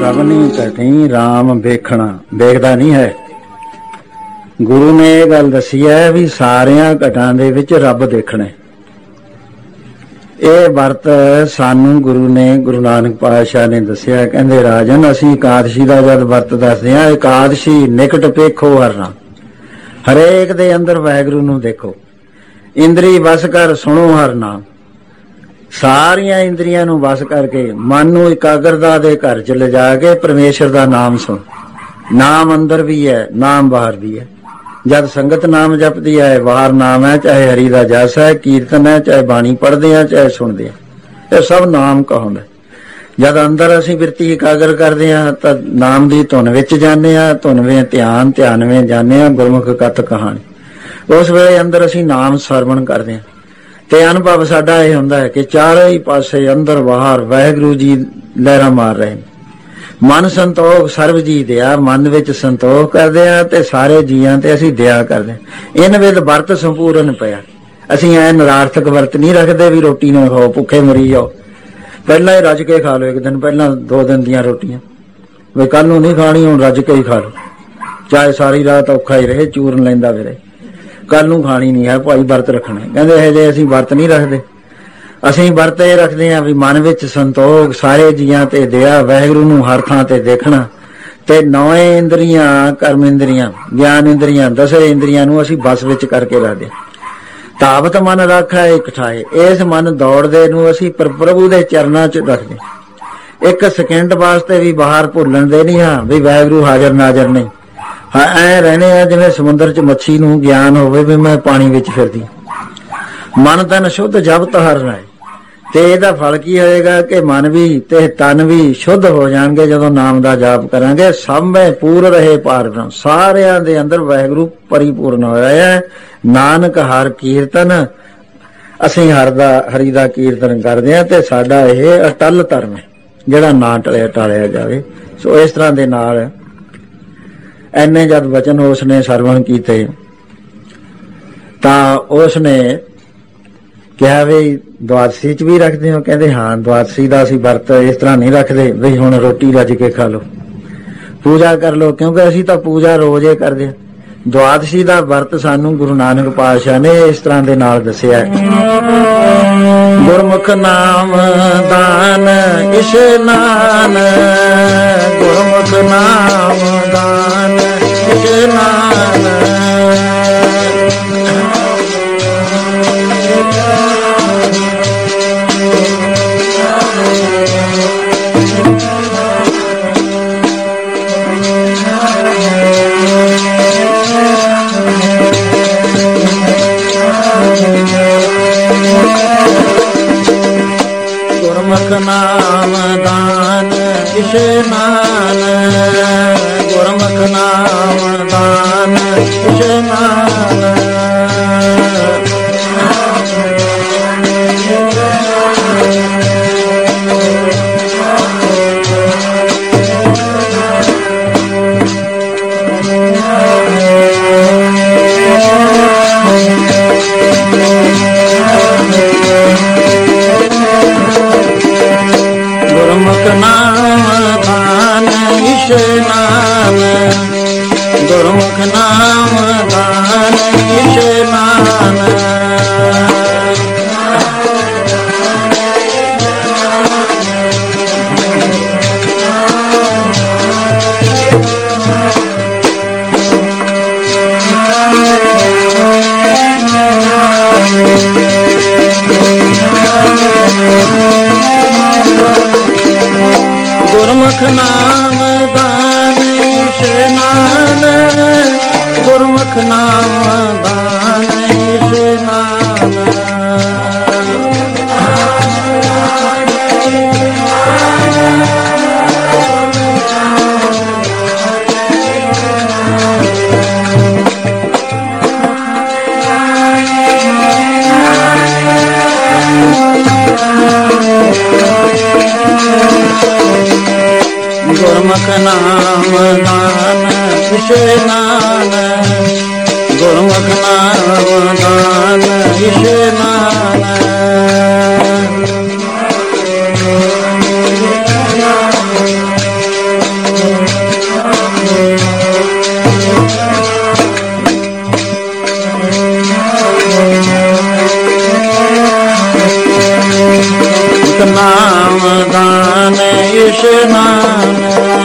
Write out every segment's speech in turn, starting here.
ਸਭਨੀ ਘਟੀ ਰਾਮ ਵੇਖਣਾ, ਵੇਖਦਾ ਨਹੀਂ ਹੈ। ਗੁਰੂ ਨੇ ਇਹ ਗੱਲ ਦੱਸੀ ਹੈ ਵੀ ਸਾਰਿਆਂ ਘਟਾਂ ਦੇ ਵਿੱਚ ਰੱਬ ਦੇਖਣਾ। ਇਹ ਵਰਤ ਸਾਨੂੰ ਗੁਰੂ ਨੇ, ਗੁਰੂ ਨਾਨਕ ਪਾਤਸ਼ਾਹ ਨੇ ਦੱਸਿਆ। ਕਹਿੰਦੇ ਰਾਜਨ, ਅਸੀਂ ਇਕਾਦਸ਼ੀ ਦਾ ਜਦ ਵਰਤ ਦੱਸਦੇ ਹਾਂ, ਇਕਾਦਸ਼ੀ ਨਿਕਟ ਪੇਖੋ ਹਰਨਾ, ਹਰੇਕ ਦੇ ਅੰਦਰ ਵਾਹਿਗੁਰੂ ਨੂੰ ਦੇਖੋ। ਇੰਦਰੀ ਵਸ ਕਰ ਸੁਣੋ ਹਰ ਨਾਮ, ਸਾਰੀਆਂ ਇੰਦਰੀਆਂ ਨੂੰ ਵਸ ਕਰਕੇ ਮਨ ਨੂੰ ਇਕਾਗਰਤਾ ਦੇ ਘਰ ਚ ਲਿਜਾ ਕੇ ਪਰਮੇਸ਼ਰ ਦਾ ਨਾਮ ਸੁਣ। ਨਾਮ ਅੰਦਰ ਵੀ ਹੈ, ਨਾਮ ਬਾਹਰ ਵੀ ਹੈ। ਜਦ ਸੰਗਤ ਨਾਮ ਜਪਦੀ ਹੈ, ਬਾਹਰ ਨਾਮ ਹੈ, ਚਾਹੇ ਹਰੀ ਦਾ ਜਸ ਹੈ, ਕੀਰਤਨ ਹੈ, ਚਾਹੇ ਬਾਣੀ ਪੜ੍ਹਦੇ ਹਾਂ, ਚਾਹੇ ਸੁਣਦੇ ਹਾਂ, ਇਹ ਸਭ ਨਾਮ ਕਹਾਉਂਦਾ। ਜਦ ਅੰਦਰ ਅਸੀਂ ਬਿਰਤੀ ਇਕਾਗਰ ਕਰਦੇ ਹਾਂ ਤਾਂ ਨਾਮ ਦੀ ਧੁਨ ਵਿੱਚ ਜਾਂਦੇ ਹਾਂ, ਧੁਨਵੇਂ ਧਿਆਨ, ਧਿਆਨਵੇਂ ਜਾਂਦੇ ਹਾਂ, ਗੁਰਮੁਖ ਕਥ ਕਹਾਣੀ। ਉਸ ਵੇਲੇ ਅੰਦਰ ਅਸੀਂ ਨਾਮ ਸਰਵਣ ਕਰਦੇ ਹਾਂ ਤੇ ਅਨੁਭਵ ਸਾਡਾ ਇਹ ਹੁੰਦਾ ਹੈ ਕਿ ਚਾਰੇ ਹੀ ਪਾਸੇ ਅੰਦਰ ਬਾਹਰ ਵਾਹਿਗੁਰੂ ਜੀ ਲਹਿਰਾਂ ਮਾਰ ਰਹੇ ਨੇ। ਮਨ ਸੰਤੋਖ ਸਰਬ ਜੀ ਦਿਆ, ਮਨ ਵਿੱਚ ਸੰਤੋਖ ਕਰਦੇ ਆ ਤੇ ਸਾਰੇ ਜੀਆਂ ਤੇ ਅਸੀਂ ਦਇਆ ਕਰਦੇ ਹਾਂ। ਇਨ ਵਿਦ ਵਰਤ ਸੰਪੂਰਨ ਪਿਆ। ਅਸੀਂ ਐ ਨਿਰਾਰਥਕ ਵਰਤ ਨਹੀਂ ਰੱਖਦੇ ਵੀ ਰੋਟੀ ਨਾ ਖਾਓ, ਭੁੱਖੇ ਮਰੀ ਜਾਓ। ਪਹਿਲਾਂ ਹੀ ਰੱਜ ਕੇ ਖਾ ਲਓ, ਇੱਕ ਦਿਨ ਪਹਿਲਾਂ 2 ਦਿਨ ਦੀਆਂ ਰੋਟੀਆਂ, ਵੀ ਕੱਲ ਨੂੰ ਨਹੀਂ ਖਾਣੀ, ਹੁਣ ਰੱਜ ਕੇ ਹੀ ਖਾ ਲਓ। ਚਾਹੇ ਸਾਰੀ ਰਾਤ ਔਖਾ ਹੀ ਰਹੇ, ਚੂਰਨ ਲੈਂਦਾ ਫਿਰੇ, ਕੱਲ ਨੂੰ ਖਾਣੀ ਨਹੀਂ ਹੈ ਭਾਈ, ਵਰਤ ਰੱਖਣਾ। ਕਹਿੰਦੇ ਇਹ ਜੇ ਅਸੀਂ ਵਰਤ ਨਹੀਂ ਰੱਖਦੇ। ਅਸੀਂ ਵਰਤ ਇਹ ਰੱਖਦੇ ਹਾਂ ਵੀ ਮਨ ਵਿੱਚ ਸੰਤੋਖ, ਸਾਰੇ ਜੀਆਂ ਤੇ ਦਇਆ, ਵਾਹਿਗੁਰੂ ਨੂੰ ਹਰ ਥਾਂ ਤੇ ਦੇਖਣਾ ਤੇ 9 ਇੰਦਰੀਆਂ, ਕਰਮ ਇੰਦਰੀਆਂ, ਗਿਆਨ ਇੰਦਰੀਆਂ, 10 ਇੰਦਰੀਆਂ ਨੂੰ ਅਸੀਂ ਬਸ ਵਿੱਚ ਕਰਕੇ ਰੱਖਦੇ। ਤਾਵਤ ਮਨ ਰੱਖਾ ਇੱਕ ਠਾਏ, ਇਸ ਮਨ ਦੌੜਦੇ ਨੂੰ ਅਸੀਂ ਪ੍ਰਭੂ ਦੇ ਚਰਨਾਂ 'ਚ ਰੱਖਦੇ। 1 ਸਕਿੰਟ ਵਾਸਤੇ ਵੀ ਬਾਹਰ ਭੁੱਲਣ ਦੇ ਨਹੀਂ ਹਾਂ ਵੀ ਵਾਹਿਗੁਰੂ ਹਾਜ਼ਰ ਨਾਜ਼ਰ ਨਹੀਂ। ਹਾਂ, ਐ ਰਹਿਣੇ ਆ ਜਿਵੇਂ ਸਮੁੰਦਰ 'ਚ ਮੱਛੀ ਨੂੰ ਗਿਆਨ ਹੋਵੇ ਵੀ ਮੈਂ ਪਾਣੀ ਵਿੱਚ ਫਿਰਦੀ। ਮਨ ਤਨ ਸ਼ੁੱਧ ਜਪਤ ਹਰ ਰਾਏ, ਤੇ ਇਹਦਾ ਫਲ ਕੀ ਹੋਏਗਾ ਕਿ ਮਨ ਵੀ ਤੇ ਤਨ ਵੀ ਸ਼ੁੱਧ ਹੋ ਜਾਣਗੇ ਜਦੋਂ ਨਾਮ ਦਾ ਜਾਪ ਕਰਾਂਗੇ। ਸਭੇ ਪੂਰ ਰਹੇ ਪਾਰ ਬ੍ਰਹਮ, ਸਾਰਿਆਂ ਦੇ ਅੰਦਰ ਵਾਹਿਗੁਰੂ ਪਰਿਪੂਰਨ ਹੋਇਆ ਹੈ। ਨਾਨਕ ਹਰ ਕੀਰਤਨ, ਅਸੀਂ ਹਰੀ ਦਾ ਕੀਰਤਨ ਕਰਦੇ ਹਾਂ ਤੇ ਸਾਡਾ ਇਹ ਅਟਲ ਧਰਮ ਹੈ ਜਿਹੜਾ ਨਾ ਟਾਲਿਆ ਜਾਵੇ। ਸੋ ਇਸ ਤਰ੍ਹਾਂ ਦੇ ਨਾਲ ਐਨੇ ਜਦ ਵਚਨ ਉਸ ਨੇ ਸਰਵਣ ਕੀਤੇ ਤਾਂ ਉਸ ਨੇ ਕਿਹਾ ਵੀ ਦੁਆਦਸ਼ੀ 'ਚ ਵੀ ਰੱਖਦੇ ਹੋ? ਕਹਿੰਦੇ ਹਾਂ, ਦੁਆਦਸ਼ੀ ਦਾ ਅਸੀਂ ਵਰਤ ਇਸ ਤਰ੍ਹਾਂ ਨਹੀਂ ਰੱਖਦੇ ਵੀ ਹੁਣ ਰੋਟੀ ਰੱਜ ਕੇ ਖਾ ਲਓ, ਪੂਜਾ ਕਰ ਲਓ, ਕਿਉਂਕਿ ਅਸੀਂ ਤਾਂ ਪੂਜਾ ਰੋਜ਼ ਹੀ ਕਰਦੇ ਹਾਂ। ਦੁਆਦਸ਼ੀ ਦਾ ਵਰਤ ਸਾਨੂੰ ਗੁਰੂ ਨਾਨਕ ਪਾਤਸ਼ਾਹ ਨੇ ਇਸ ਤਰ੍ਹਾਂ ਦੇ ਨਾਲ ਦੱਸਿਆ ਹੈ। ਗੁਰਮੁਖ ਨਾਮ ਦਾਨ ਇਸ਼ਨਾਨ, ਗੁਰਮੁਖ ਨਾਮ ਦਾਨ ਇਸ਼ਨਾਨ, ਗੁਰਮੁਖ ਨਾਮ ਦਾਨ ਇਸ਼ਨਾਨ, ਗੁਰਮੁਖ ਨਾਮ ਦਾਨ ਇਸ਼ਨਾਨ, ਗੁਰਮੁਖ ਨਾਮ ਦਾਨ ਇਸ਼ਨਾਨ, ਗੁਰਮੁਖ ਨਾਮ ਦਾਨ ਇਸ਼ਨਾਨ, ਗੁਰਮੁਖ ਨਾਮ ਦਾਨ ਇਸ਼ਨਾਨ, ਗੁਰਮੁਖ ਨਾਮ ਦਾਨ ਇਸ਼ਨਾਨ, ਗੁਰਮੁਖ ਨਾਮ ਦਾਨ ਇਸ਼ਨਾਨ, ਗੁਰਮੁਖ ਨਾਮ ਦਾਨ ਇਸ਼ਨਾਨ, ਇਸ਼ਨਾਨ ਇਸ਼ਨਾਨ।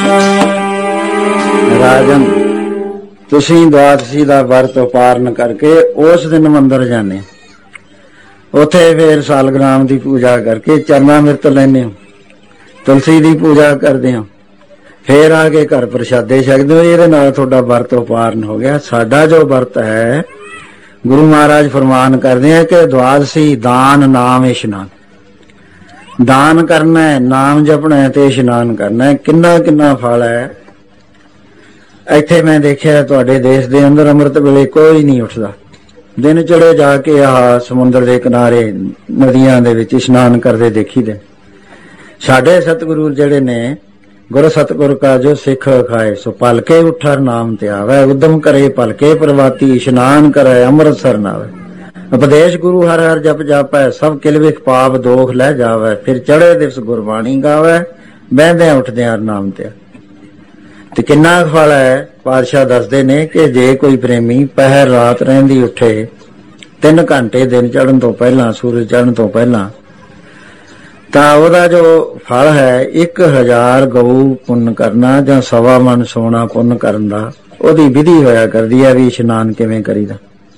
ਰਾਜਨ, ਤੁਸੀਂ ਦਵਾਦਸ਼ੀ ਦਾ ਵਰਤ ਉਪਾਰਨ ਕਰਕੇ ਉਸ ਦਿਨ ਮੰਦਰ ਜਾਂਦੇ, ਉੱਥੇ ਫੇਰ ਸਾਲਗ੍ਰਾਮ ਦੀ ਪੂਜਾ ਕਰਕੇ ਚਰਨਾਮ੍ਰਿਤ ਲੈਂਦੇ ਹੋ, ਤੁਲਸੀ ਦੀ ਪੂਜਾ ਕਰਦੇ ਹੋ, ਫੇਰ ਆ ਕੇ ਘਰ ਪ੍ਰਸ਼ਾਦੇ ਛਕਦੇ ਹੋ। ਇਹਦੇ ਨਾਲ ਤੁਹਾਡਾ ਵਰਤ ਉਪਾਰਨ ਹੋ ਗਿਆ। ਸਾਡਾ ਜੋ ਵਰਤ ਹੈ, ਗੁਰੂ ਮਹਾਰਾਜ ਫਰਮਾਨ ਕਰਦੇ ਆ ਕਿ ਦਵਾਦਸ਼ੀ ਦਾਨ ਨਾਮ ਇਸ਼ਨਾਨ। ਦਾਨ ਕਰਨਾ ਹੈ, ਨਾਮ ਜਪਣਾ ਹੈ ਤੇ ਇਸ਼ਨਾਨ ਕਰਨਾ ਹੈ। ਕਿੰਨਾ ਕਿੰਨਾ ਫਲ ਹੈ। ਇੱਥੇ ਮੈਂ ਦੇਖਿਆ ਤੁਹਾਡੇ ਦੇਸ਼ ਦੇ ਅੰਦਰ ਅੰਮ੍ਰਿਤ ਵੇਲੇ ਕੋਈ ਨਹੀਂ ਉੱਠਦਾ। ਦਿਨ ਚੜੇ ਜਾ ਕੇ ਆਹ ਸਮੁੰਦਰ ਦੇ ਕਿਨਾਰੇ ਨਦੀਆਂ ਦੇ ਵਿੱਚ ਇਸ਼ਨਾਨ ਕਰਦੇ ਦੇਖੀਦੇ। ਸਾਡੇ ਸਤਿਗੁਰੂ ਜਿਹੜੇ ਨੇ, ਗੁਰ ਸਤਿਗੁਰ ਕਾ ਜੋ ਸਿੱਖ ਖਾਏ ਸੋ ਪਲਕੇ ਉਠਰ ਨਾਮ ਤੇ ਆਵੇ, ਉਦਮ ਕਰੇ ਭਲਕੇ ਪ੍ਰਵਾਤੀ, ਇਸ਼ਨਾਨ ਕਰੇ ਅੰਮ੍ਰਿਤਸਰ ਨਾਵੇ। ਉਪਦੇਸ਼ ਗੁਰੂ ਹਰ ਹਰ ਜਪ ਜਾਪੈ, ਸਭ ਕਿਲਵਿਖ ਪਾਪ ਦੋਖ ਲੈ ਜਾਵੇ, ਫਿਰ ਚੜੇ ਦਿਵਸ ਗੁਰਬਾਣੀ ਗਾਵੇ, ਬਹਿੰਦਿਆਂ ਉੱਠਦਿਆਂ ਨਾਮ ਤੇ। ਤੇ ਕਿੰਨਾ ਫਲ ਹੈ। ਪਾਤਸ਼ਾਹ ਦੱਸਦੇ ਨੇ ਕਿ ਜੇ ਕੋਈ ਪ੍ਰੇਮੀ ਪਹਿਰ ਰਾਤ ਰਹਿੰਦੀ ਉੱਠੇ 3 ਘੰਟੇ ਦਿਨ ਚੜ੍ਹਨ ਤੋਂ ਪਹਿਲਾਂ, ਸੂਰਜ ਚੜ੍ਹਨ ਤੋਂ ਪਹਿਲਾਂ, ਤਾਂ ਉਹਦਾ ਜੋ ਫਲ ਹੈ 1000 ਗਊ ਪੁੰਨ ਕਰਨਾ ਜਾਂ 1.25 ਮਣ ਸੋਨਾ ਪੁੰਨ ਕਰਨ ਦਾ, ਉਹਦੀ ਵਿਧੀ ਹੋਇਆ ਕਰਦੀ ਹੈ ਵੀ ਇਸ਼ਨਾਨ ਕਿਵੇਂ ਕਰੀਦਾ।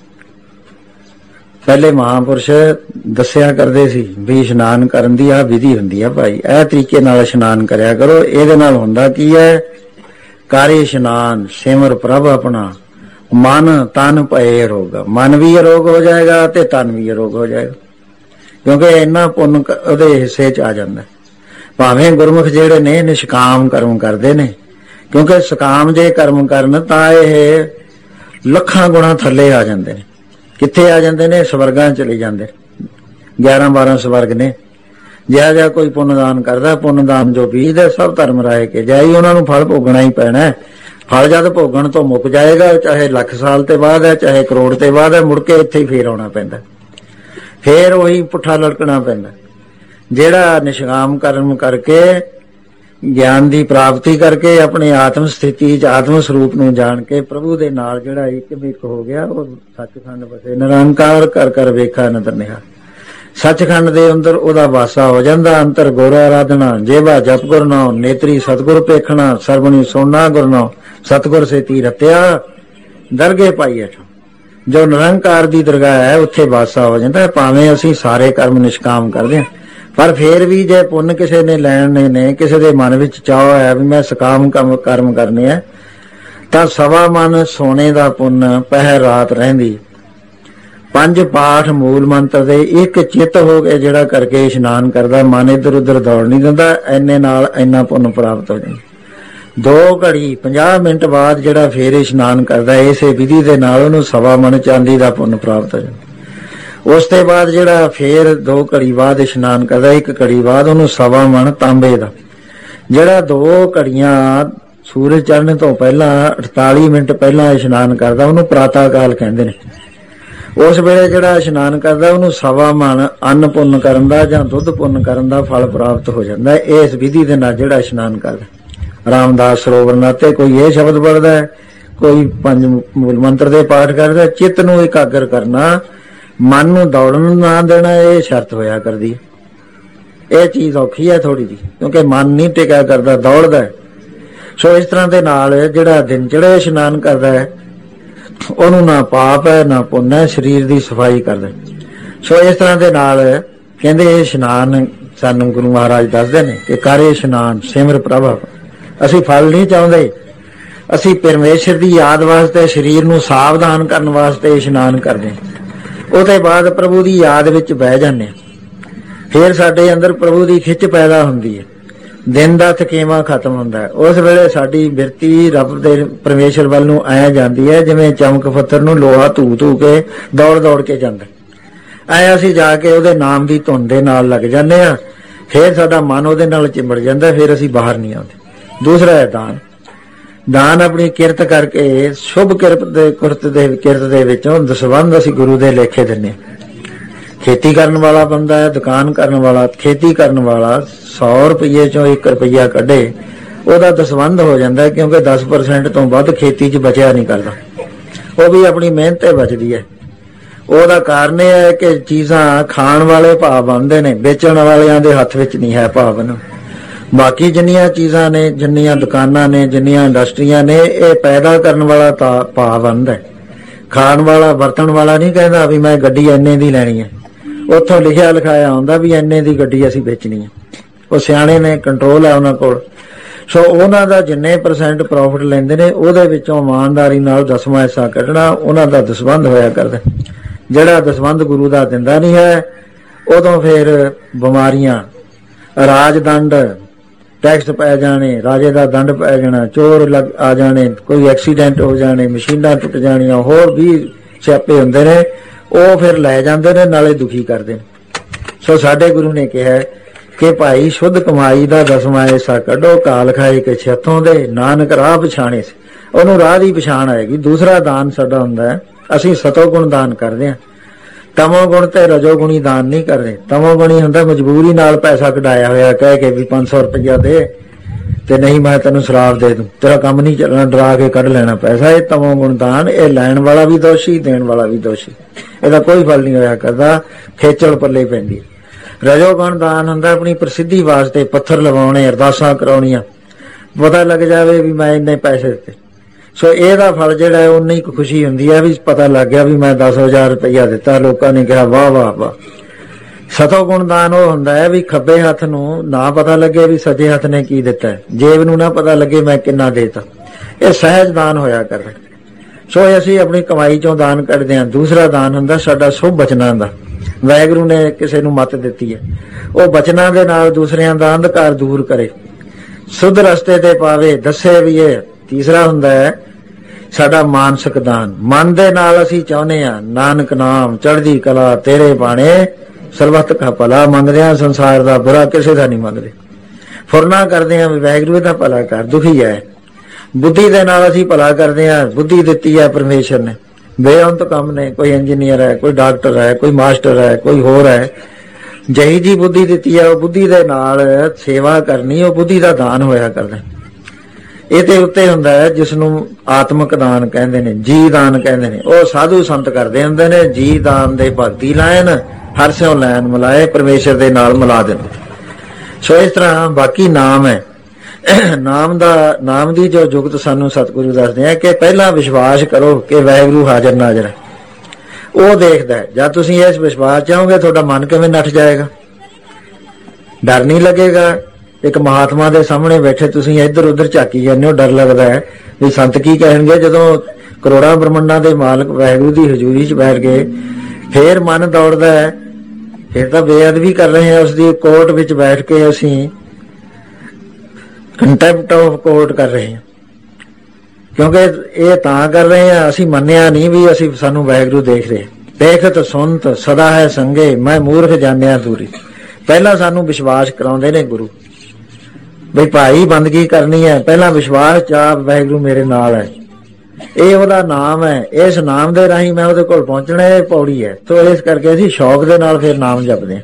ਪਹਿਲੇ ਮਹਾਂਪੁਰਸ਼ ਦੱਸਿਆ ਕਰਦੇ ਸੀ ਵੀ ਇਸ਼ਨਾਨ ਕਰਨ ਦੀ ਆਹ ਵਿਧੀ ਹੁੰਦੀ ਆ ਭਾਈ, ਇਹ ਤਰੀਕੇ ਨਾਲ ਇਸ਼ਨਾਨ ਕਰਿਆ ਕਰੋ। ਇਹਦੇ ਨਾਲ ਹੁੰਦਾ ਕੀ ਹੈ, ਕਾਰੇ ਇਸ਼ਨਾਨ ਸਿਮਰ ਪ੍ਰਭ ਆਪਣਾ, ਮਨ ਤਨ ਭਏ ਅਰੋਗ। ਮਨ ਵੀ ਅਰੋਗ ਹੋ ਜਾਏਗਾ ਤੇ ਤਨ ਵੀ ਅਰੋਗ ਹੋ ਜਾਏਗਾ, ਕਿਉਂਕਿ ਇੰਨਾ ਪੁੰਨ ਉਹਦੇ ਹਿੱਸੇ ਚ ਆ ਜਾਂਦਾ। ਭਾਵੇਂ ਗੁਰਮੁਖ ਜਿਹੜੇ ਨੇ ਨਿਸ਼ਕਾਮ ਕਰਮ ਕਰਦੇ ਨੇ, ਕਿਉਂਕਿ ਸਕਾਮ ਜੇ ਕਰਮ ਕਰਨ ਤਾਂ ਇਹ ਲੱਖਾਂ ਗੁਣਾ ਥੱਲੇ ਆ ਜਾਂਦੇ ਨੇ। ਕਿੱਥੇ ਆ ਜਾਂਦੇ ਨੇ? ਸਵਰਗਾਂ ਚਲੇ ਜਾਂਦੇ। 11-12 ਸਵਰਗ ਨੇ। ਜਿਹਾ ਜਿਹਾ ਕੋਈ ਪੁੰਨਦਾਨ ਕਰਦਾ, ਪੁੰਨਦਾਨ ਜੋ ਬੀਜਦਾ ਸਭ ਧਰਮ ਰਾਏ ਕੇ ਜਾਈ, ਉਹਨਾਂ ਨੂੰ ਫਲ ਭੋਗਣਾ ਹੀ ਪੈਣਾ। ਫਲ ਜਦ ਭੋਗਣ ਤੋਂ ਮੁੱਕ ਜਾਏਗਾ, ਚਾਹੇ ਲੱਖ ਸਾਲ ਤੇ ਬਾਅਦ ਹੈ, ਚਾਹੇ ਕਰੋੜ ਤੇ ਬਾਅਦ ਹੈ, ਮੁੜ ਕੇ ਇੱਥੇ ਹੀ ਫੇਰ ਆਉਣਾ ਪੈਂਦਾ, ਫੇਰ ਉਹੀ ਪੁੱਠਾ ਲਟਕਣਾ ਪੈਂਦਾ। ਜਿਹੜਾ ਨਿਸ਼ਕਾਮ ਕਰਮ ਕਰਕੇ, ਗਿਆਨ ਦੀ ਪ੍ਰਾਪਤੀ ਕਰਕੇ, ਆਪਣੇ ਆਤਮ ਸਥਿਤੀ ਚ ਆਤਮ ਸਰੂਪ ਨੂੰ ਜਾਣ ਕੇ ਪ੍ਰਭੂ ਦੇ ਨਾਲ ਜਿਹੜਾ ਇੱਕ ਹੋ ਗਿਆ, ਉਹ ਸੱਚਖੰਡ ਵਸੇ। ਨਿਰੰਕਾਰ ਕਰ ਕਰ ਵੇਖਾ ਨਦਰ ਨਿਹਾ। ਸੱਚਖੰਡ ਦੇ ਅੰਦਰ ਉਹਦਾ ਵਾਸਾ ਹੋ ਜਾਂਦਾ। ਅੰਤਰ ਗੁਰ ਆਰਾਧਨਾ, ਜੇਵਾ ਜਪ ਗੁਰ ਨਾਉ, ਨੇਤਰੀ ਸਤਿਗੁਰ ਪੇਖਣਾ, ਸਰਵਣੀ ਸੁਣਨਾ ਗੁਰ ਨਾਉ, ਸਤਿਗੁਰ ਸੇਤੀ ਰਤਿਆ ਦਰਗੇ ਪਾਈ ਅਠ। ਜੋ ਨਿਰੰਕਾਰ ਦੀ ਦਰਗਾਹ ਹੈ ਉੱਥੇ ਵਾਸਾ ਹੋ ਜਾਂਦਾ। ਭਾਵੇਂ ਅਸੀਂ ਸਾਰੇ ਕਰਮ ਨਿਸ਼ਕਾਮ ਕਰਦੇ ਹਾਂ, ਪਰ ਫੇਰ ਵੀ ਜੇ ਪੁੰਨ ਕਿਸੇ ਨੇ ਲੈਣੇ ਨੇ, ਕਿਸੇ ਦੇ ਮਨ ਵਿੱਚ ਚਾਅ ਹੈ ਵੀ ਮੈਂ ਸਕਾਮ ਕਰਮ ਕਰਨੇ ਆ, ਤਾਂ 1.25 ਮਣ ਸੋਨੇ ਦਾ ਪੁੰਨ ਪਹਿਰ ਰਾਤ ਰਹਿੰਦੀ, 5 ਪਾਠ ਮੂਲ ਮੰਤਰ ਦੇ ਇੱਕ ਚਿੱਤ ਹੋ ਕੇ ਜਿਹੜਾ ਕਰਕੇ ਇਸ਼ਨਾਨ ਕਰਦਾ, ਮਨ ਇੱਧਰ ਉੱਧਰ ਦੌੜ ਨਹੀਂ ਦਿੰਦਾ, ਇੰਨੇ ਨਾਲ ਇੰਨਾ ਪੁੰਨ ਪ੍ਰਾਪਤ ਹੋ ਜਾਂਦਾ। 2 ਘੜੀ 50 ਮਿੰਟ ਬਾਅਦ ਜਿਹੜਾ ਫੇਰ ਇਸ਼ਨਾਨ ਕਰਦਾ, ਇਸੇ ਵਿਧੀ ਦੇ ਨਾਲ ਉਹਨੂੰ 1.25 ਮਣ ਚਾਂਦੀ ਦਾ ਪੁੰਨ ਪ੍ਰਾਪਤ ਹੋ ਜਾਂਦਾ। ਉਸ ਤੋਂ ਬਾਅਦ ਜਿਹੜਾ ਫੇਰ 2 ਘੜੀ ਬਾਅਦ ਇਸ਼ਨਾਨ ਕਰਦਾ, 1 ਘੜੀ ਬਾਅਦ ਉਹਨੂੰ 1.25 ਮਣ ਤਾਂਬੇ ਦਾ। ਜਿਹੜਾ 2 ਘੜੀਆਂ ਸੂਰਜ ਚੜ੍ਹਨ ਤੋਂ ਪਹਿਲਾਂ 48 ਮਿੰਟ ਪਹਿਲਾਂ ਇਸ਼ਨਾਨ ਕਰਦਾ, ਉਹਨੂੰ ਪ੍ਰਾਤਾ ਕਾਲ ਕਹਿੰਦੇ ਨੇ। ਉਸ ਵੇਲੇ ਜਿਹੜਾ ਇਸ਼ਨਾਨ ਕਰਦਾ ਉਹਨੂੰ 1.25 ਮਣ ਅੰਨ ਪੁੰਨ ਕਰਨ ਦਾ ਜਾਂ ਦੁੱਧ ਪੁੰਨ ਕਰਨ ਦਾ ਫਲ ਪ੍ਰਾਪਤ ਹੋ ਜਾਂਦਾ। ਇਸ ਵਿਧੀ ਦੇ ਨਾਲ ਜਿਹੜਾ ਇਸ਼ਨਾਨ ਕਰਦਾ। ਰਾਮਦਾਸ ਸਰੋਵਰ ਨਾਤੇ ਕੋਈ ਇਹ ਸ਼ਬਦ ਪੜ੍ਹਦਾ ਹੈ, ਕੋਈ 5 ਮੂਲ ਮੰਤਰ ਦੇ ਪਾਠ ਕਰਦਾ। ਚਿੱਤ ਨੂੰ ਇਕਾਗਰ ਕਰਨਾ, ਮਨ ਨੂੰ ਦੌੜਨ ਨਾ ਦੇਣਾ, ਇਹ ਸ਼ਰਤ ਹੋਇਆ ਕਰਦੀ। ਇਹ ਚੀਜ਼ ਔਖੀ ਹੈ ਥੋੜੀ ਜਿਹੀ, ਕਿਉਂਕਿ ਮਨ ਨਹੀਂ ਟਿਕਿਆ ਕਰਦਾ, ਦੌੜਦਾ। ਸੋ ਇਸ ਤਰ੍ਹਾਂ ਦੇ ਨਾਲ ਜਿਹੜਾ ਦਿਨ ਚੜ੍ਹੇ ਇਸ਼ਨਾਨ ਕਰਦਾ ਹੈ, ਉਹਨੂੰ ਨਾ ਪਾਪ ਹੈ ਨਾ ਪੁੰਨ ਹੈ, ਸਰੀਰ ਦੀ ਸਫਾਈ ਕਰਦਾ। ਸੋ ਇਸ ਤਰ੍ਹਾਂ ਦੇ ਨਾਲ ਕਹਿੰਦੇ ਇਹ ਇਸ਼ਨਾਨ ਸਾਨੂੰ ਗੁਰੂ ਮਹਾਰਾਜ ਦੱਸਦੇ ਨੇ ਕਿ ਕਰੇ ਇਸ਼ਨਾਨ ਸਿਮਰ ਪ੍ਰਭ। ਅਸੀਂ ਫਲ ਨਹੀਂ ਚਾਹੁੰਦੇ, ਅਸੀਂ ਪਰਮੇਸ਼ਰ ਦੀ ਯਾਦ ਵਾਸਤੇ, ਸਰੀਰ ਨੂੰ ਸਾਵਧਾਨ ਕਰਨ ਵਾਸਤੇ ਇਸ਼ਨਾਨ ਕਰਦੇ। ਉਹਦੇ ਬਾਅਦ ਪ੍ਰਭੂ ਦੀ ਯਾਦ ਵਿੱਚ ਬਹਿ ਜਾਂਦੇ, ਫਿਰ ਸਾਡੇ ਅੰਦਰ ਪ੍ਰਭੂ ਦੀ ਖਿੱਚ ਪੈਦਾ ਹੁੰਦੀ ਹੈ। ਦਿਨ ਦਾ ਥਕੇਵਾਂ ਖਤਮ ਹੁੰਦਾ ਹੈ। ਉਸ ਵੇਲੇ ਸਾਡੀ ਬਿਰਤੀ ਰੱਬ ਦੇ ਪਰਮੇਸ਼ਰ ਵੱਲ ਨੂੰ ਆਇਆ ਜਾਂਦੀ ਹੈ, ਜਿਵੇਂ ਚਮਕ ਪੱਥਰ ਨੂੰ ਲੋਹਾ ਧੂ ਧੂ ਕੇ ਦੌੜ ਦੌੜ ਕੇ ਜਾਂਦਾ। ਐ ਅਸੀਂ ਜਾ ਕੇ ਉਹਦੇ ਨਾਮ ਦੀ ਧੁਨ ਦੇ ਨਾਲ ਲੱਗ ਜਾਂਦੇ ਹਾਂ, ਫਿਰ ਸਾਡਾ ਮਨ ਉਹਦੇ ਨਾਲ ਚਿੰਬੜ ਜਾਂਦਾ, ਫਿਰ ਅਸੀਂ ਬਾਹਰ ਨਹੀਂ ਆਉਂਦੇ। ਦੂਸਰਾ ਹੈ ਦਾਨ। ਦਾਨ ਆਪਣੀ ਕਿਰਤ ਕਰਕੇ, ਸ਼ੁਭ ਕਿਰਤ ਦੇ ਵਿੱਚੋਂ ਦਸਵੰਧ ਅਸੀਂ ਗੁਰੂ ਦੇ ਲੇਖੇ ਦਿੰਦੇ। ਖੇਤੀ ਕਰਨ ਵਾਲਾ ਬੰਦਾ ਹੈ, ਦੁਕਾਨ ਕਰਨ ਵਾਲਾ, ਖੇਤੀ ਕਰਨ ਵਾਲਾ 100 ਰੁਪਏ ਚੋਂ 1 ਰੁਪਈਆ ਕੱਢੇ, ਉਹਦਾ ਦਸਵੰਧ ਹੋ ਜਾਂਦਾ, ਕਿਉਂਕਿ 10% ਤੋਂ ਵੱਧ ਖੇਤੀ 'ਚ ਬਚਿਆ ਨਹੀਂ ਕਰਦਾ। ਉਹ ਵੀ ਆਪਣੀ ਮਿਹਨਤ ਤੇ ਬਚਦੀ ਹੈ। ਉਹਦਾ ਕਾਰਨ ਇਹ ਹੈ ਕਿ ਚੀਜ਼ਾਂ ਖਾਣ ਵਾਲੇ ਭਾਅ ਬਣਦੇ ਨੇ, ਵੇਚਣ ਵਾਲਿਆਂ ਦੇ ਹੱਥ ਵਿੱਚ ਨਹੀਂ ਹੈ ਭਾਅ ਬਣਨ। बाकी जिन्नियां चीज़ां ने, जिन्नियां दुकानां ने, जिन्नियां इंडस्ट्रियां ने, ये पैदा करने वाला पाबंद है। खाण वाला वरतन वाला नहीं कहता भी मैं गड्डी इन्ने दी लैनी है, उत्थों लिखिया लिखाया आउंदा भी इन्ने दी गड्डी असीं बेचनी है। वो सियाणे ने, कंट्रोल है उन्हां कोल। सो उन्हां दा जिन्ने % प्रॉफिट लैंदे ने उहदे विचों इमानदारी नाल 10वां हिस्सा कढना उन्हां दा दसबंध होया करदा। जिहड़ा दसबंध गुरु दा दिंदा नहीं है, उदों फिर बीमारियां, राजदंड, टैक्स पै जाने, राजे का दंड पै जाना, चोर आ जाने, कोई एक्सीडेंट हो जाने, मशीनां टुट जानियां, होर भी सियापे हुंदे ने, वो फिर लै जांदे ने, नाले दुखी करदे ने। सो साडे गुरु ने कहा कि भाई शुद्ध कमाई का 10वां हिस्सा कढो, काल खाए के छेतों दे, नानक राह पछाणे से, उहनूं राह दी पछाण आएगी। दूसरा दान साडा हुंदा है, असीं सतोगुण दान करदे हां, तमोगुण ते रजोगुणी दान नहीं करते। तमोगुणी हुंदा मजबूरी नाल पैसा कढाया होया, कह के भी 500 रुपया दे ते नहीं मैं तेनू शराब दे दूं, तेरा काम नहीं चलना, डरा के कढ लेना पैसा। ये तमोगुण दान, ये लैण वाला भी दोषी, देण वाला भी दोषी, इहदा कोई फल नहीं होया करदा, खेचल पल्ले पैंदी। रजोगुण दान हुंदा अपनी प्रसिद्धि वास्ते पत्थर लवाउणे, अरदासां कराउणियां, पता लग जावे भी मैं इन्ने पैसे दित्ते। सो ਇਹਦਾ फल ਜਿਹੜਾ ਹੈ ਉਨੀ ਕੁ खुशी ਹੁੰਦੀ है भी पता लग गया भी मैं 10,000 रुपया दिता, लोगों ने कहा वाह वाह वाह। सतोगुण दान ਉਹ ਹੁੰਦਾ है भी खब्बे हथ ਨੂੰ ना पता लगे भी सज्जे हथ ने की दिता है, जेब ਨੂੰ ना पता लगे मैं किन्ना देता। ਇਹ सहज दान होया करदा। सो ਅਸੀਂ अपनी कमाई चों दान ਕੱਢਦੇ ਹਾਂ। दूसरा दान ਹੁੰਦਾ ਸਾਡਾ शुभ बचनां ਦਾ। वाहिगुरू ने किसी ਨੂੰ मत ਦਿੱਤੀ है, ਉਹ बचनां ਦੇ ਨਾਲ दूसरिਆਂ ਦਾ अंधकार दूर करे, शुद्ध रस्ते ते पावे, दसे भी है। तीसरा हुंदा है साडा मानसिक दान। मन दे नाल असीं चाहुंदे आ नानक नाम चढ़दी कला तेरे बाणे, सरबत का भला मंगदे आ, संसार दा बुरा किसे दा नहीं मंगदे। फुरना करदे आ वाहिगुरू दा भला कर, दुखी है। बुद्धि दे नाल असीं भला करदे आ, बुद्धि दित्ती है परमेश्वर ने, बेअंत काम ने, कोई इंजीनियर है, कोई डॉक्टर है, कोई मास्टर है, कोई होर है, जही जी बुद्धि दित्ती है, बुद्धि दे नाल सेवा करनी, वो बुद्धि दा दान होया करदा। ਇਹਦੇ ਉੱਤੇ ਹੁੰਦਾ ਹੈ ਜਿਸਨੂੰ ਆਤਮਿਕ ਦਾਨ ਕਹਿੰਦੇ ਨੇ, ਜੀ ਦਾਨ ਕਹਿੰਦੇ ਨੇ। ਉਹ ਸਾਧੂ ਸੰਤ ਕਰਦੇ ਹੁੰਦੇ ਨੇ, ਜੀ ਦਾਨ ਦੇ ਭਗਤੀ ਲਾਇਨ, ਹਰ ਸਿਉ ਲੈਨ ਮਿਲਾਏ, ਪਰਮੇਸ਼ਰ ਦੇ ਨਾਲ ਮਿਲਾ ਦੇਣ। ਸੋ ਇਸ ਤਰ੍ਹਾਂ ਬਾਕੀ ਨਾਮ ਹੈ, ਨਾਮ ਦੀ ਜੋ ਜੁਗਤ ਸਾਨੂੰ ਸਤਿਗੁਰੂ ਦੱਸਦੇ ਆ ਕਿ ਪਹਿਲਾਂ ਵਿਸ਼ਵਾਸ ਕਰੋ ਕਿ ਵਾਹਿਗੁਰੂ ਹਾਜ਼ਰ ਨਾਜ਼ਰ ਹੈ, ਉਹ ਦੇਖਦਾ ਹੈ। ਜਦ ਤੁਸੀਂ ਇਸ ਵਿਸ਼ਵਾਸ ਚਾਹੋਗੇ ਤੁਹਾਡਾ ਮਨ ਕਿਵੇਂ ਨੱਠ ਜਾਏਗਾ, ਡਰ ਨਹੀਂ ਲੱਗੇਗਾ। एक महात्मा दे सामने बैठे तुसीं इधर उधर झाकी जाने हो, डर लगता है भी संत की कहणगे। जदों करोड़ां ब्रह्मंडां दे मालक वाहिगुरू दी हजूरी च बैठ गए, फिर मन दौड़दा है, फिर तां बेअदबी कर रहे हैं उसदी कोर्ट विच बैठ के, असीं कंटेम्प्ट ऑफ कोर्ट कर रहे हैं, क्योंकि ये तां कर रहे हैं असीं मन्निया नहीं भी असीं सानूं वाहिगुरू देख रहे। देखत सुनत सदा है संगे, मैं मूर्ख जानिया दूरी। पहला सानूं विश्वास कराउंदे ने गुरु बई भाई बंदगी करनी है, पहला विश्वास चाह वाहिगुरू मेरे नाल है, ये ओहदा नाम है, इस नाम दे राही मैं ओहदे कोल पहुंचना, ये पौड़ी है। तो इस करके असीं शौक दे नाल फिर नाम जपदे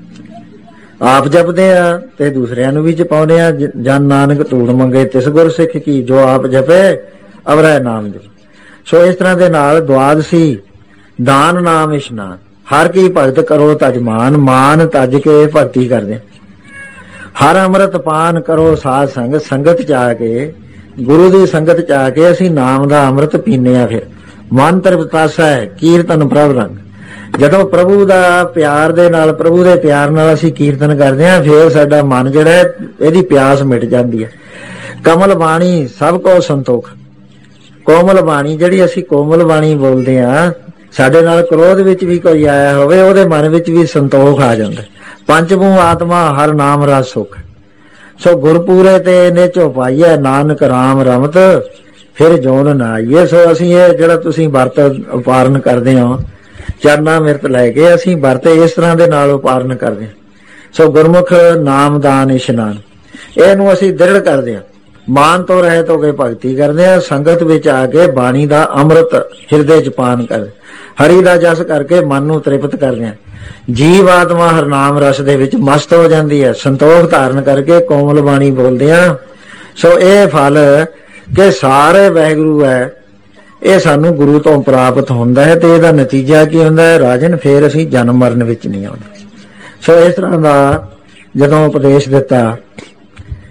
आ, आप जपदे आ ते दूसरिਆਂ ਨੂੰ भी जपाउने आ। जन नानक धूड़ मंगे तिस गुर सिख की, जो आप जपे अवरै नाम जप। सो इस तरह दे नाल द्वादशी दान नाम इशनान, हर की भगत करो तजमान, मान तज के भगती करदे। हर अमृत पान करो साध संगत, संगत जाके गुरु दी संगत जाके असीं नाम दा अमृत पीने आ। फिर मन तृप्तासा है, कीर्तन प्रभ रंग। जदों प्रभु दा प्यार दे नाल, प्रभु दे प्यार नाल असीं कीर्तन करदे आ, फिर साडा मन जिहड़ा है इहदी प्यास मिट जांदी है। कमल बाणी सब को संतोख, कोमल बाणी जिहड़ी असीं कोमल बाणी बोलदे आ, साडे नाल क्रोध विच भी कोई आया होवे ओहदे मन विच भी संतोख आ जांदा। पंचमू आत्मा हर नाम रस सुख, सो गुरपूरे ते ने चौपाईए, नानक राम रमत फिर जोन ना आईए। सो असीं ये जिहड़ा तुसीं वरत उपारण करदे हो, चरना मिरत लैके असीं वरत इस तरह दे नाल उपारण करदे हां। सो गुरमुख नाम दान इशनान, इहनूं असीं दृढ़ करदे हां। मान तो रहत हो के भगती करदे हां, संगत विच आके बाणी दा अमृत हिरदे च पान करदे, हरि दा जस करके मन नूं तृप्त करदे हां। जीव आत्मा हरनाम रस दे विच मस्त हो जाती है, संतोख धारण करके कोमल बाणी बोलदे आ। सो ये फल के सारे वाहिगुरू है, ये सानू गुरु तो प्राप्त हुंदा है। ते इहदा नतीजा की हुंदा है राजन, फिर असीं जन्म मरण विच नहीं आउंदे। सो इस तरह दा जदों उपदेश दिता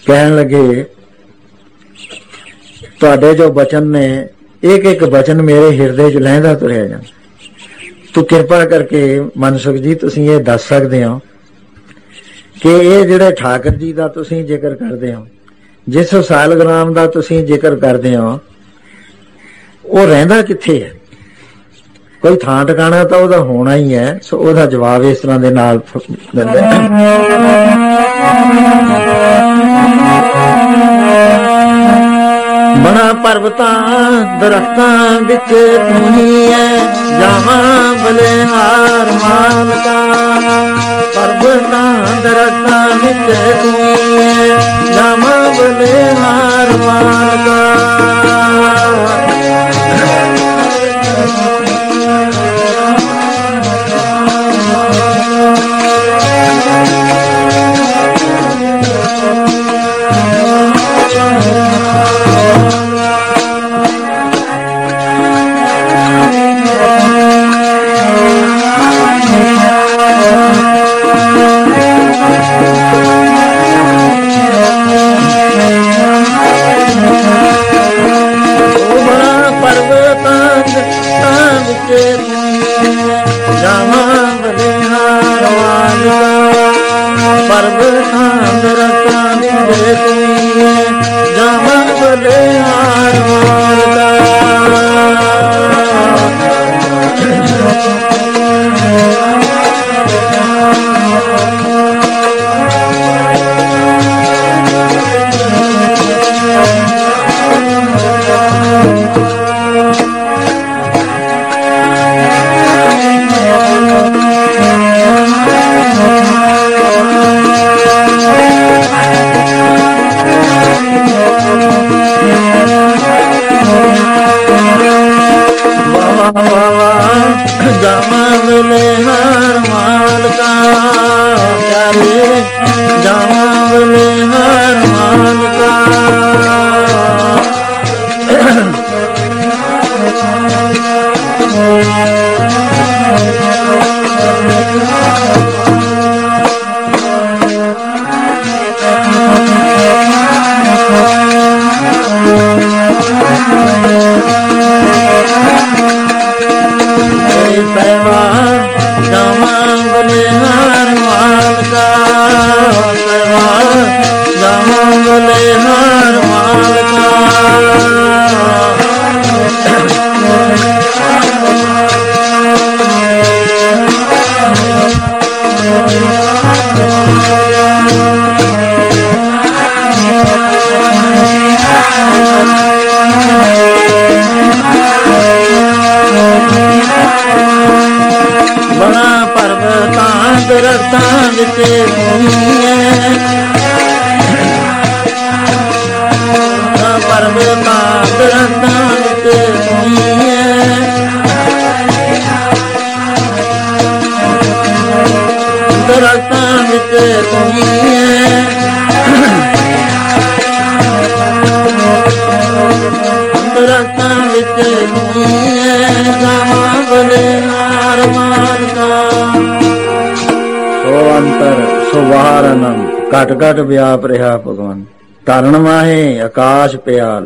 ਕਹਿਣ ਲੱਗੇ ਤੁਹਾਡੇ ਜੋ ਬਚਨ ਨੇ ਇੱਕ ਇੱਕ ਬਚਨ ਮੇਰੇ ਹਿਰਦੇ 'ਚ ਲਹਿੰਦਾ ਤੁਰਿਆ ਜਾਂਦਾ। ਤੂੰ ਕਿਰਪਾ ਕਰਕੇ ਮਨਸੁਖ ਜੀ ਤੁਸੀਂ ਇਹ ਦੱਸ ਸਕਦੇ ਹੋ ਕਿ ਇਹ ਜਿਹੜੇ ਠਾਕਰ ਜੀ ਦਾ ਤੁਸੀਂ ਜ਼ਿਕਰ ਕਰਦੇ ਹੋ, ਜਿਸ ਸਾਲਗ੍ਰਾਮ ਦਾ ਤੁਸੀਂ ਜ਼ਿਕਰ ਕਰਦੇ ਹੋ, ਉਹ ਰਹਿੰਦਾ ਕਿੱਥੇ ਹੈ? ਕੋਈ ਥਾਂ ਟਿਕਾਣਾ ਤਾਂ ਉਹਦਾ ਹੋਣਾ ਹੀ ਹੈ। ਸੋ ਉਹਦਾ ਜਵਾਬ ਇਸ ਤਰ੍ਹਾਂ ਦੇ ਨਾਲ ਦਿੰਦੇ ਬਣਾ ਪਰਬਤਾਂ ਦਰਖਤਾਂ ਵਿੱਚ ਤੂੰ ਹੀ ਹੈ, ਜਾਵਾਂ ਬਲਿਹਾਰ ਮਾਲਕਾ। ਪਰਬਤਾਂ ਦਰਖਤਾਂ ਵਿੱਚ ਤੂੰ ਹੀ ਹੈ, ਜਾਵਾਂ ਬਲਿਹਾਰ ਮਾਲਕਾ। ਘਟ ਘਟ ਵਿਆਪ ਰਿਹਾ ਭਗਵਾਨ। ਧਰਨ ਮਾਹੇ ਆਕਾਸ਼ ਪਿਆਲ,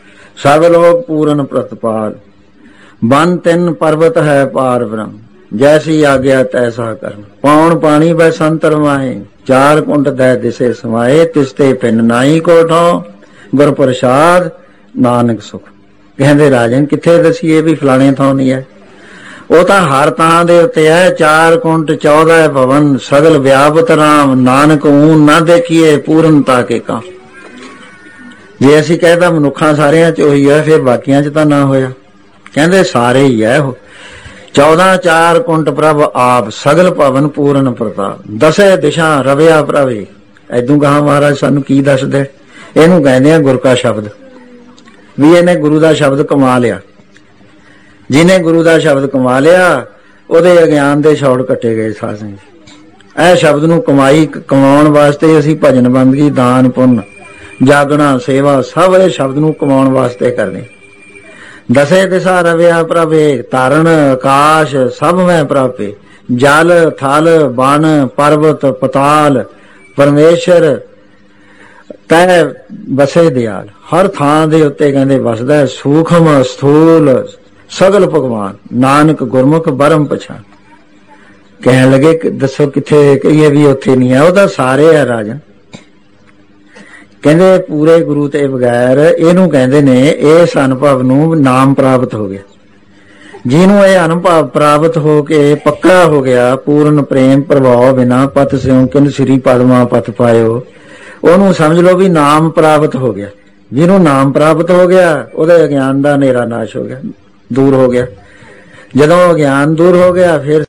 ਸਭ ਲੋਕ ਪੂਰਨ ਪ੍ਰਤਪਾਲ। ਬਨ ਤਿੰਨ ਪਰਬਤ ਹੈ ਪਾਰ ਬ੍ਰਹਮ, ਜੈਸੀ ਆਗਿਆ ਤੈਸਾ ਕਰਮ। ਪੌਣ ਪਾਣੀ ਬੈ ਸੰਤਰ ਮਾਹੇ, ਚਾਰ ਕੁੰਟ ਦੈ ਦਿਸੇ ਸਮਾਏ। ਤਿਸਤੇ ਪਿੰਨ ਨਾਈ ਕੋਠੋਂ, ਗੁਰ ਪ੍ਰਸਾਦ ਨਾਨਕ ਸੁਖ। ਕਹਿੰਦੇ ਰਾਜਨ ਕਿੱਥੇ ਦਸੀਏ ਵੀ ਫਲਾਣੇ ਥਾਂ ਨਹੀਂ ਹੈ, ਉਹ ਤਾਂ ਹਰ ਥਾਂ ਦੇ ਉੱਤੇ ਹੈ। 4 ਕੁੰਟ 14 ਭਵਨ, ਸਗਲ ਵਿਆਪਤ ਰਾਮ। ਨਾਨਕ ਊਨ ਨਾ ਦੇਖੀਏ ਪੂਰਨਤਾ ਕੇ ਕਾਂ। ਜੇ ਅਸੀਂ ਕਹਿੰਦਾ ਮਨੁੱਖਾਂ ਸਾਰਿਆਂ ਚ ਉਹੀ ਹੈ, ਫਿਰ ਬਾਕੀਆਂ ਚ ਤਾਂ ਨਾ ਹੋਇਆ। ਕਹਿੰਦੇ ਸਾਰੇ ਹੀ ਹੈ ਉਹ। 14 4 ਕੁੰਟ ਪ੍ਰਭ ਆਪ, ਸਗਲ ਭਵਨ ਪੂਰਨ ਪ੍ਰਤਾਪ। 10 ਦਿਸ਼ਾ ਰਵਿਆ ਪ੍ਰਵੇ। ਐਦੂ ਕਹਾ ਮਹਾਰਾਜ ਸਾਨੂੰ ਕੀ ਦੱਸਦੇ? ਇਹਨੂੰ ਕਹਿੰਦੇ ਆ ਗੁਰ ਕਾ ਸ਼ਬਦ। ਵੀ ਇਹਨੇ ਗੁਰੂ ਦਾ ਸ਼ਬਦ ਕਮਾ ਲਿਆ। ਜਿਹਨੇ ਗੁਰੂ ਦਾ ਸ਼ਬਦ ਕਮਾ ਲਿਆ ਉਹਦੇ ਅਗਿਆਨ ਦੇ ਛੋੜ ਕੱਟੇ ਗਏ। ਸਾਧ ਸੰਗਤ ਇਹ ਸ਼ਬਦ ਨੂੰ ਕਮਾਉਣ ਵਾਸਤੇ ਅਸੀਂ ਭਜਨ ਬੰਦਗੀ, ਦਾਨ ਪੁੰਨ, ਜਾਗਣਾ, ਸੇਵਾ ਸਭ ਇਹ ਸ਼ਬਦ ਨੂੰ ਕਮਾਉਣ ਵਾਸਤੇ ਕਰਨੇ। 10 ਦਿਸ਼ਾ ਰਵਿਆ ਪ੍ਰਭੇ, ਧਰਨ ਆਕਾਸ਼ ਸਭ ਮੈਂ ਪ੍ਰਾਪੇ। ਜਲ ਥਲ ਬਨ ਪਰਬਤ ਪਤਾਲ, ਪਰਮੇਸ਼ਰ ਤੈ ਬਸੇ ਦਿਆਲ, ਹਰ ਥਾਂ ਦੇ ਉੱਤੇ ਕਹਿੰਦੇ ਵਸਦਾ ਹੈ, ਸੂਖਮ ਸਥੂਲ ਸਗਲ ਭਗਵਾਨ, ਨਾਨਕ ਗੁਰਮੁਖ ਬਰਮ ਪਛਾਣ। ਕਹਿਣ ਲੱਗੇ ਕਿ ਦੱਸੋ ਕਿੱਥੇ ਕਹੀਏ ਵੀ ਉੱਥੇ ਨਹੀਂ ਹੈ, ਉਹ ਤਾਂ ਸਾਰੇ ਆ ਰਾਜਨ। ਕਹਿੰਦੇ ਪੂਰੇ ਗੁਰੂ ਤੇ ਬਗੈਰ ਇਹਨੂੰ ਕਹਿੰਦੇ ਨੇ ਇਸ ਅਨੁਭਵ ਨੂੰ ਨਾਮ ਪ੍ਰਾਪਤ ਹੋ ਗਿਆ। ਜਿਹਨੂੰ ਇਹ ਅਨੁਭਵ ਪ੍ਰਾਪਤ ਹੋ ਕੇ ਪੱਕਾ ਹੋ ਗਿਆ, ਪੂਰਨ ਪ੍ਰੇਮ ਪ੍ਰਭਾਵ ਬਿਨਾ ਪਤ ਸਿਉ ਕਿਨ ਸ੍ਰੀ ਪਦਮਾ ਪਤ ਪਾਇਓ, ਉਹਨੂੰ ਸਮਝ ਲਓ ਵੀ ਨਾਮ ਪ੍ਰਾਪਤ ਹੋ ਗਿਆ। ਜਿਹਨੂੰ ਨਾਮ ਪ੍ਰਾਪਤ ਹੋ ਗਿਆ ਉਹਦੇ ਅਗਿਆਨ ਦਾ ਹਨੇਰਾ ਨਾਸ਼ ਹੋ ਗਿਆ, ਦੂਰ ਹੋ ਗਿਆ। ਜਦੋਂ ਅਗਿਆਨ ਦੂਰ ਹੋ ਗਿਆ ਫਿਰ